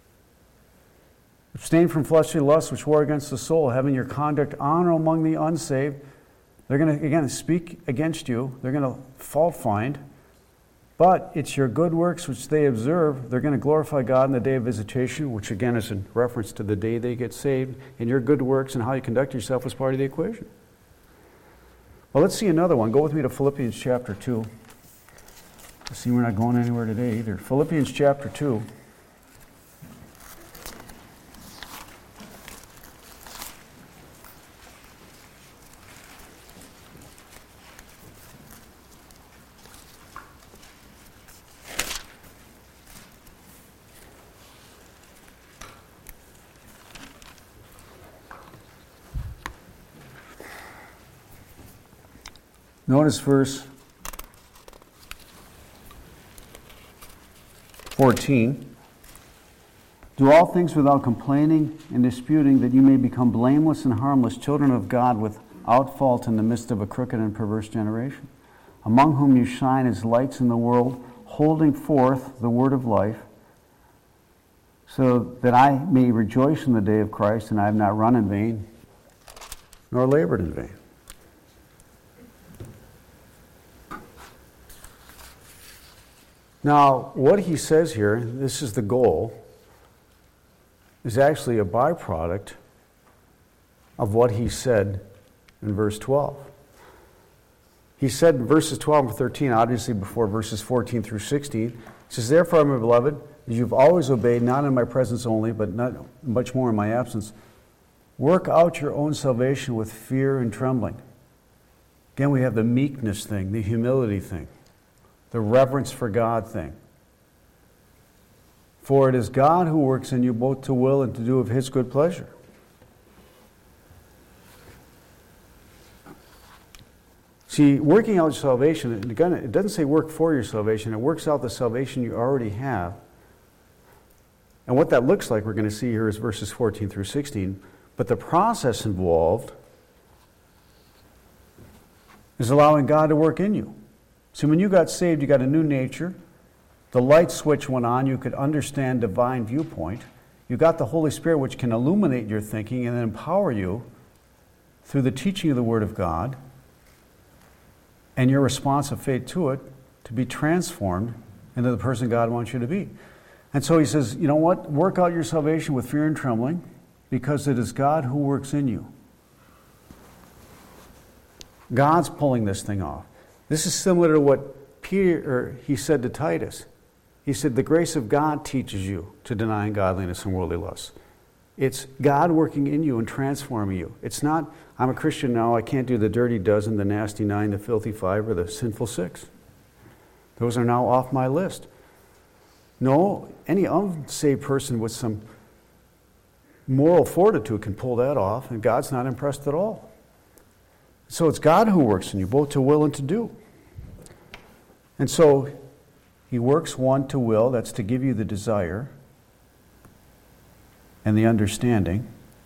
abstain from fleshly lusts which war against the soul, having your conduct honorable among the unsaved. They're going to, again, speak against you. They're going to fault find. But it's your good works which they observe. They're going to glorify God in the day of visitation, which again is in reference to the day they get saved. And your good works and how you conduct yourself is part of the equation. Well, let's see another one. Go with me to Philippians chapter 2. See, we're not going anywhere today either. Philippians chapter 2. Notice verse 14. Do all things without complaining and disputing, that you may become blameless and harmless, children of God without fault in the midst of a crooked and perverse generation, among whom you shine as lights in the world, holding forth the word of life, so that I may rejoice in the day of Christ, and I have not run in vain, nor labored in vain. Now, what he says here, this is the goal, is actually a byproduct of what he said in verse 12. He said in verses 12 and 13, obviously before verses 14 through 16, he says, therefore, my beloved, as you've always obeyed, not in my presence only, but not much more in my absence, work out your own salvation with fear and trembling. Again, we have the meekness thing, the humility thing, the reverence for God thing. For it is God who works in you both to will and to do of his good pleasure. See, working out salvation, it doesn't say work for your salvation, it works out the salvation you already have. And what that looks like, we're going to see here, is verses 14 through 16. But the process involved is allowing God to work in you. So when you got saved, you got a new nature. The light switch went on. You could understand divine viewpoint. You got the Holy Spirit, which can illuminate your thinking and empower you through the teaching of the Word of God and your response of faith to it to be transformed into the person God wants you to be. And so he says, you know what? Work out your salvation with fear and trembling, because it is God who works in you. God's pulling this thing off. This is similar to what he said to Titus. He said, the grace of God teaches you to deny ungodliness and worldly lusts. It's God working in you and transforming you. It's not, I'm a Christian now, I can't do the dirty dozen, the nasty 9, the filthy 5, or the sinful 6. Those are now off my list. No, any unsaved person with some moral fortitude can pull that off, and God's not impressed at all. So it's God who works in you, both to will and to do. And so he works one to will, that's to give you the desire and the understanding.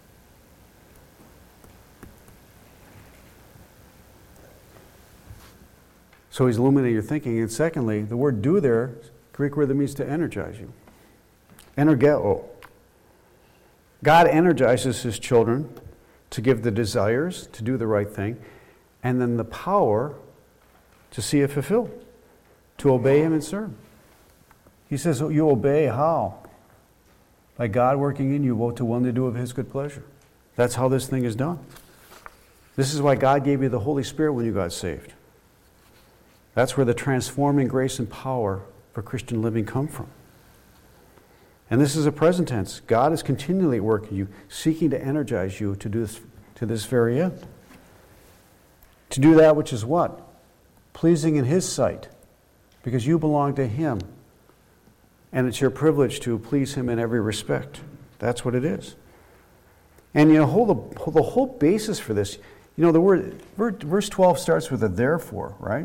So he's illuminating your thinking. And secondly, the word do there, Greek word that means to energize you. Energeo. God energizes his children to give the desires, to do the right thing, and then the power to see it fulfilled, to obey him and serve. He says, you obey how? By God working in you both to will and to do of his good pleasure. That's how this thing is done. This is why God gave you the Holy Spirit when you got saved. That's where the transforming grace and power for Christian living come from. And this is a present tense. God is continually working you, seeking to energize you to do this, to this very end. To do that which is what? Pleasing in his sight. Because you belong to him. And it's your privilege to please him in every respect. That's what it is. And you know, the whole basis for this, you know, the word, verse 12 starts with a therefore, right?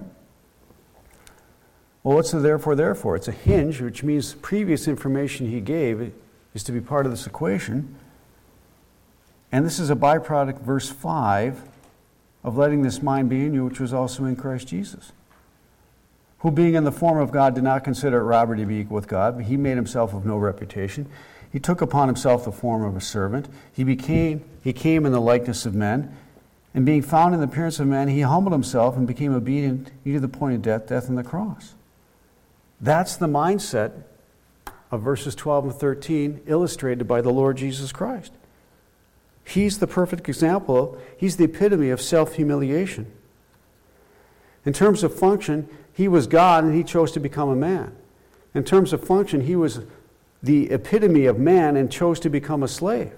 Well, what's the therefore? It's a hinge, which means previous information he gave is to be part of this equation. And this is a byproduct, verse 5, of letting this mind be in you, which was also in Christ Jesus. Who being in the form of God did not consider it robbery to be equal with God, but he made himself of no reputation. He took upon himself the form of a servant. He came in the likeness of men. And being found in the appearance of men, he humbled himself and became obedient even to the point of death on the cross. That's the mindset of verses 12 and 13 illustrated by the Lord Jesus Christ. He's the perfect example. He's the epitome of self-humiliation. In terms of function, He was God and he chose to become a man. In terms of function, he was the epitome of man and chose to become a slave.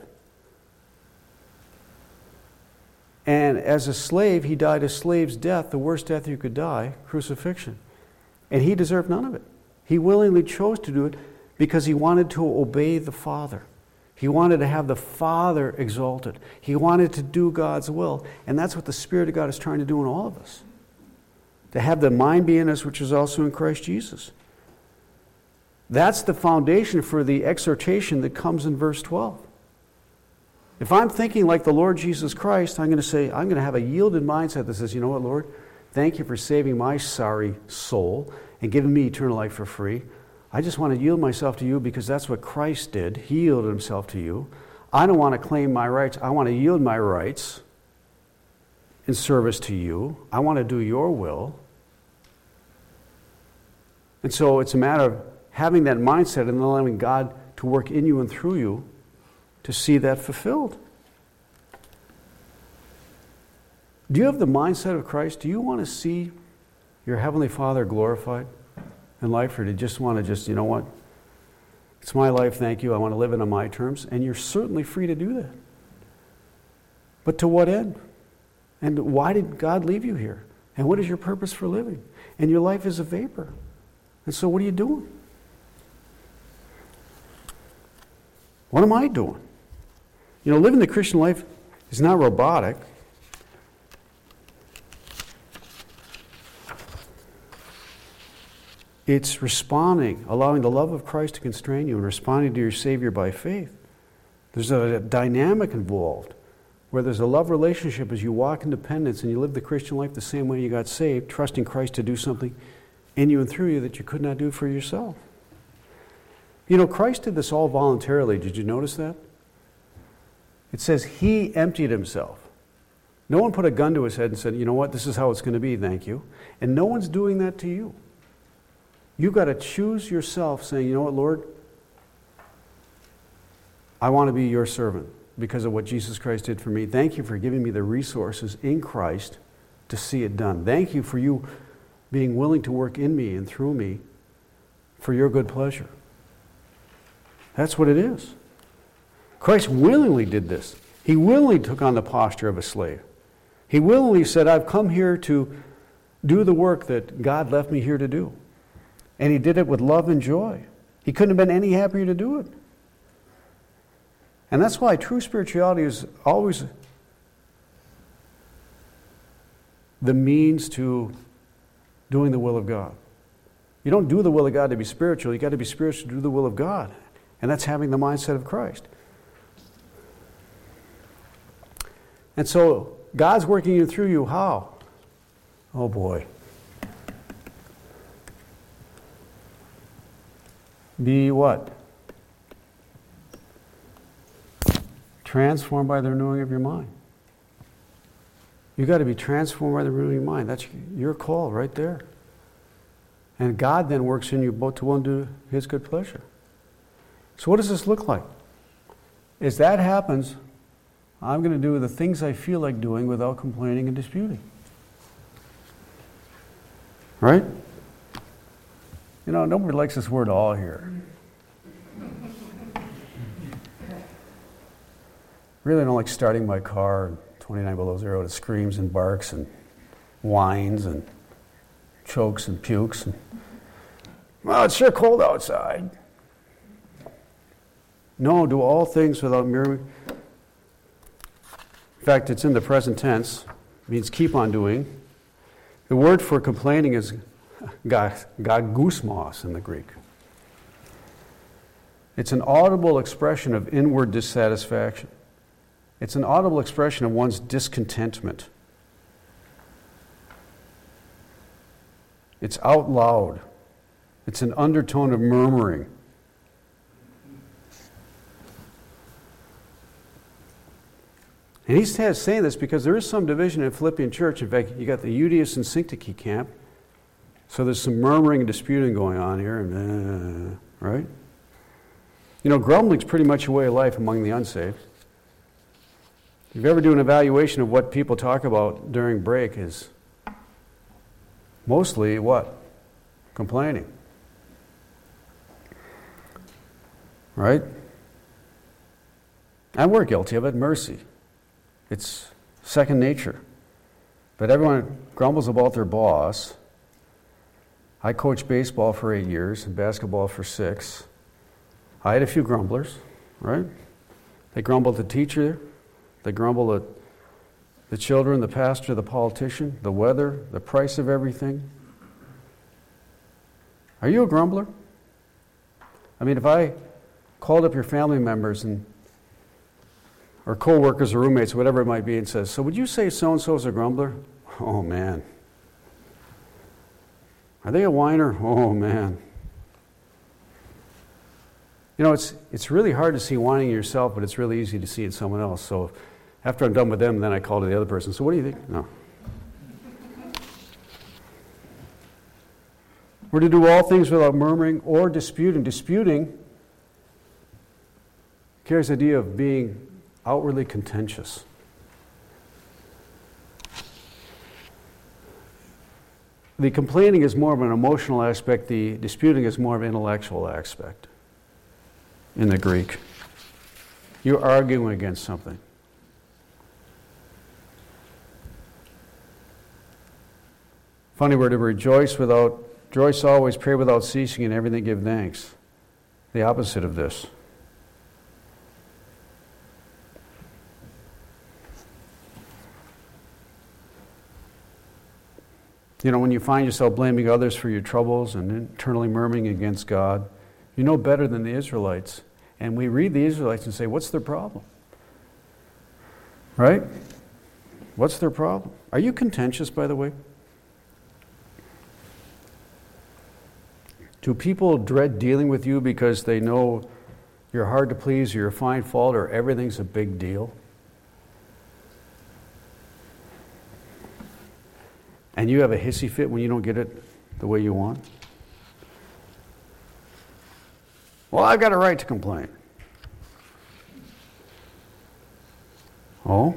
And as a slave, he died a slave's death, the worst death you could die, crucifixion. And he deserved none of it. He willingly chose to do it because he wanted to obey the Father. He wanted to have the Father exalted. He wanted to do God's will. And that's what the Spirit of God is trying to do in all of us. To have the mind be in us, which is also in Christ Jesus. That's the foundation for the exhortation that comes in verse 12. If I'm thinking like the Lord Jesus Christ, I'm going to have a yielded mindset that says, you know what, Lord? Thank you for saving my sorry soul and giving me eternal life for free. I just want to yield myself to you because that's what Christ did. He yielded himself to you. I don't want to claim my rights. I want to yield my rights in service to you. I want to do your will. And so it's a matter of having that mindset and allowing God to work in you and through you to see that fulfilled. Do you have the mindset of Christ? Do you want to see your Heavenly Father glorified in life? Or do you just want to you know what? It's my life, thank you. I want to live it on my terms. And you're certainly free to do that. But to what end? And why did God leave you here? And what is your purpose for living? And your life is a vapor. And so what are you doing? What am I doing? You know, living the Christian life is not robotic. It's responding, allowing the love of Christ to constrain you and responding to your Savior by faith. There's a dynamic involved where there's a love relationship as you walk in dependence and you live the Christian life the same way you got saved, trusting Christ to do something in you and through you that you could not do for yourself. You know, Christ did this all voluntarily. Did you notice that? It says he emptied himself. No one put a gun to his head and said, you know what, this is how it's going to be, thank you. And no one's doing that to you. You've got to choose yourself saying, you know what, Lord, I want to be your servant because of what Jesus Christ did for me. Thank you for giving me the resources in Christ to see it done. Thank you for you being willing to work in me and through me for your good pleasure. That's what it is. Christ willingly did this. He willingly took on the posture of a slave. He willingly said, I've come here to do the work that God left me here to do. And he did it with love and joy. He couldn't have been any happier to do it. And that's why true spirituality is always the means to doing the will of God. You don't do the will of God to be spiritual. You've got to be spiritual to do the will of God. And that's having the mindset of Christ. And so God's working you through you. How? Oh boy. Be what? Transformed by the renewing of your mind. You've got to be transformed by the renewing of your mind. That's your call right there. And God then works in you both to will and do his good pleasure. So what does this look like? As that happens, I'm going to do the things I feel like doing without complaining and disputing. Right? You know, nobody likes this word all here. Really don't like starting my car 29 below zero. It screams and barks and whines and chokes and pukes. And, well, it's sure cold outside. No, do all things without murmuring. In fact, it's in the present tense. It means keep on doing. The word for complaining is gagusmos in the Greek. It's an audible expression of inward dissatisfaction. It's an audible expression of one's discontentment. It's out loud. It's an undertone of murmuring. And he's saying this because there is some division in Philippian church. In fact, you got the Euodias and Syntyche camp. So there's some murmuring and disputing going on here. And, right? You know, grumbling's pretty much a way of life among the unsaved. If you ever do an evaluation of what people talk about during break is mostly what? Complaining. Right? And we're guilty of it, mercy. It's second nature. But everyone grumbles about their boss. I coached baseball for 8 years and basketball for 6. I had a few grumblers, right? They grumbled at the teacher. They grumbled at the children, the pastor, the politician, the weather, the price of everything. Are you a grumbler? I mean, if I called up your family members or co-workers or roommates, whatever it might be, and says, so would you say so-and-so is a grumbler? Oh, man. Are they a whiner? Oh, man. You know, it's really hard to see whining in yourself, but it's really easy to see in someone else. So after I'm done with them, then I call to the other person. So what do you think? No. We're to do all things without murmuring or disputing. Disputing carries the idea of being outwardly contentious. The complaining is more of an emotional aspect. The disputing is more of an intellectual aspect in the Greek. You're arguing against something. Funny word, to rejoice always, pray without ceasing, and everything give thanks. The opposite of this. You know, when you find yourself blaming others for your troubles and internally murmuring against God, you know better than the Israelites. And we read the Israelites and say, what's their problem? Right? What's their problem? Are you contentious, by the way? Do people dread dealing with you because they know you're hard to please, or you're a fine fault, or everything's a big deal? And you have a hissy fit when you don't get it the way you want? Well, I've got a right to complain. Oh?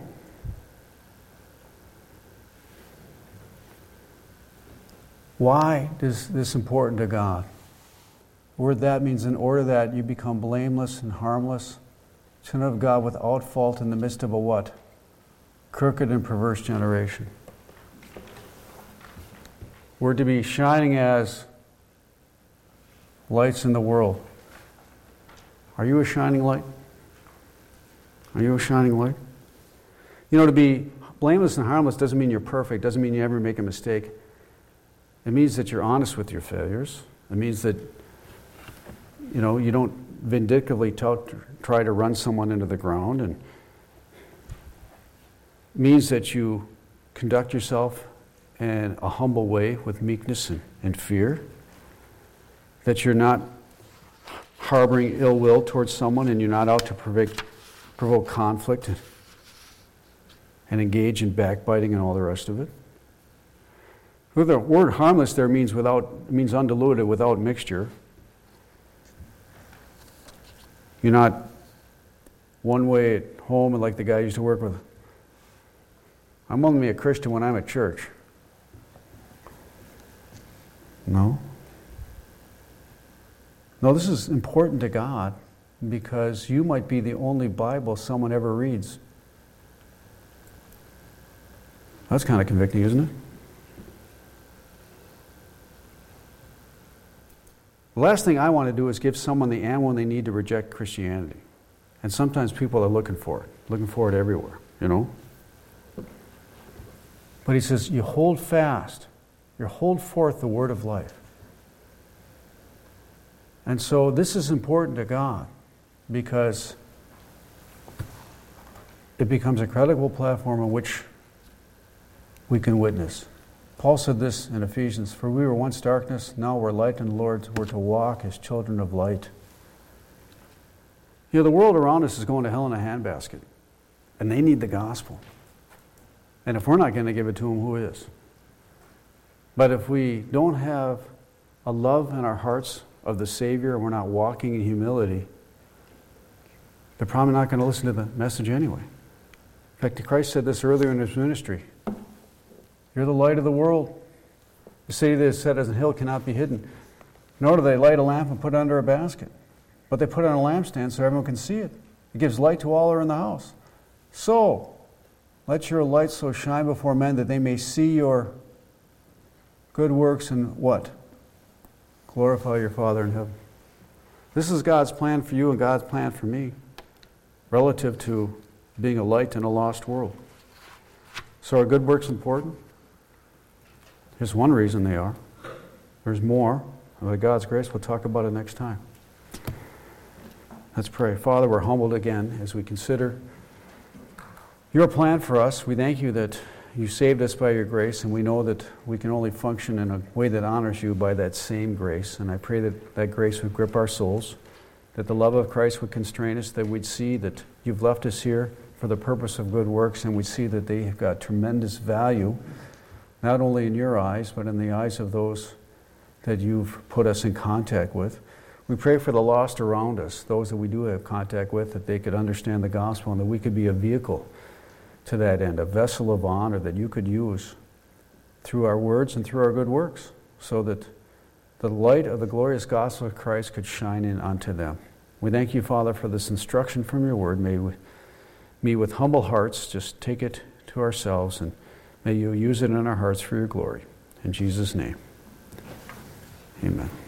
Why is this important to God? The word that means in order that you become blameless and harmless, children of God without fault in the midst of a what? Crooked and perverse generation. We're to be shining as lights in the world. Are you a shining light? Are you a shining light? You know, to be blameless and harmless doesn't mean you're perfect, doesn't mean you ever make a mistake. It means that you're honest with your failures. It means that, you know, you don't vindictively try to run someone into the ground. And it means that you conduct yourself in a humble way with meekness and fear. That you're not harboring ill will towards someone, and you're not out to provoke conflict and engage in backbiting and all the rest of it. The word harmless there means undiluted, without mixture. You're not one way at home, and like the guy I used to work with. I'm only a Christian when I'm at church. No. No, this is important to God because you might be the only Bible someone ever reads. That's kind of convicting, isn't it? The last thing I want to do is give someone the ammo they need to reject Christianity. And sometimes people are looking for it everywhere, you know. But he says, you hold fast, you hold forth the word of life. And so this is important to God because it becomes a credible platform on which we can witness. Paul said this in Ephesians, for we were once darkness, now we're light in the Lord, we're to walk as children of light. You know, the world around us is going to hell in a handbasket, and they need the gospel. And if we're not going to give it to them, who is? But if we don't have a love in our hearts of the Savior, and we're not walking in humility, they're probably not going to listen to the message anyway. In fact, Christ said this earlier in his ministry. You're the light of the world. The city that is set as a hill cannot be hidden. Nor do they light a lamp and put it under a basket, but they put it on a lampstand so everyone can see it. It gives light to all who are in the house. So, let your light so shine before men that they may see your good works and what? Glorify your Father in heaven. This is God's plan for you and God's plan for me relative to being a light in a lost world. So are good works important? Here's one reason they are. There's more. By God's grace, we'll talk about it next time. Let's pray. Father, we're humbled again as we consider your plan for us. We thank you that you saved us by your grace, and we know that we can only function in a way that honors you by that same grace. And I pray that that grace would grip our souls, that the love of Christ would constrain us, that we'd see that you've left us here for the purpose of good works, and we'd see that they have got tremendous value, not only in your eyes, but in the eyes of those that you've put us in contact with. We pray for the lost around us, those that we do have contact with, that they could understand the gospel and that we could be a vehicle to that end, a vessel of honor that you could use through our words and through our good works, so that the light of the glorious gospel of Christ could shine in unto them. We thank you, Father, for this instruction from your word. May we, with humble hearts, just take it to ourselves, and may you use it in our hearts for your glory. In Jesus' name, amen.